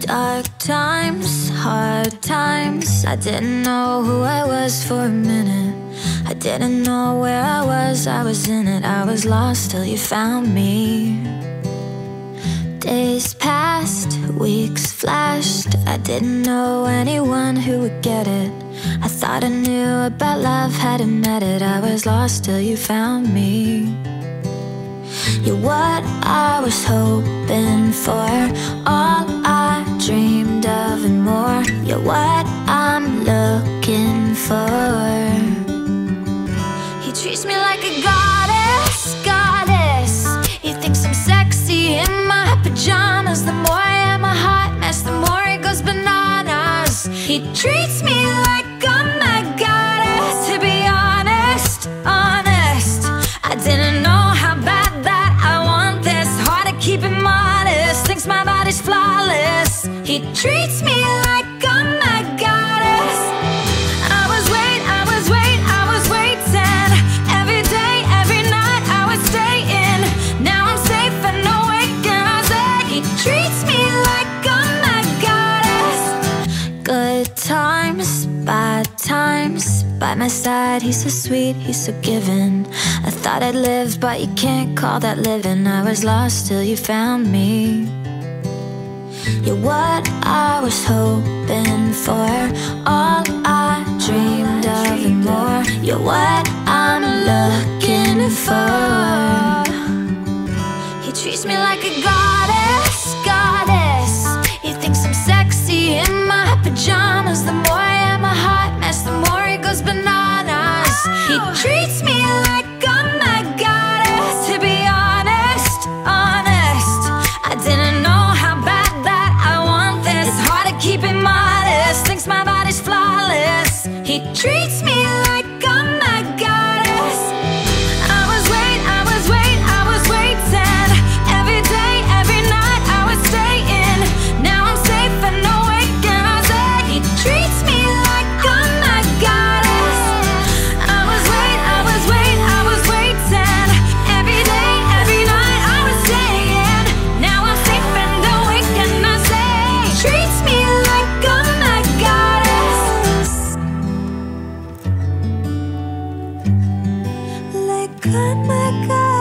Dark times, hard times, I didn't know who I was for a minute. I didn't know where I was in it. I was lost till you found me. Days passed, weeks flashed, I didn't know anyone who would get it. I thought I knew about love, hadn't met it. I was lost till you found me. You're what I was hoping for, all I dreamed of and more. You're what I'm looking for. He treats me like a goddess, goddess. He thinks I'm sexy in my pajamas. The more I am a hot mess, the more he goes bananas. He treats me like I'm a goddess. To be honest, honest, I didn't know how bad that I want this. Hard to keep him modest, thinks my body's flawless. He treats me like I'm a goddess. I was waiting. Every day, every night I was staying. Now I'm safe and awake and I said, he treats me like I'm a goddess. Good times, bad times, by my side, he's so sweet, he's so giving. I thought I'd live, but you can't call that living. I was lost till you found me. You're what I was hoping for, all I dreamed of and more. You're what I'm looking for. He treats me like a goddess, goddess. He thinks I'm sexy in my pajamas. The more I am a hot mess, the more he goes bananas. He treats me like I'm a goddess. To be honest, honest, I didn't know how bad that I want this. It's hard to keep him modest, thinks my body's flawless. He treats me like I'm a goddess. I was waiting. Every day, every night I was staying. Now I'm safe and awake and I said, he treats me like I'm a goddess. I was waiting. Every day, every night I was staying. Now I'm safe and awake and I say, he treats me like I'm a goddess. Like I'm a goddess.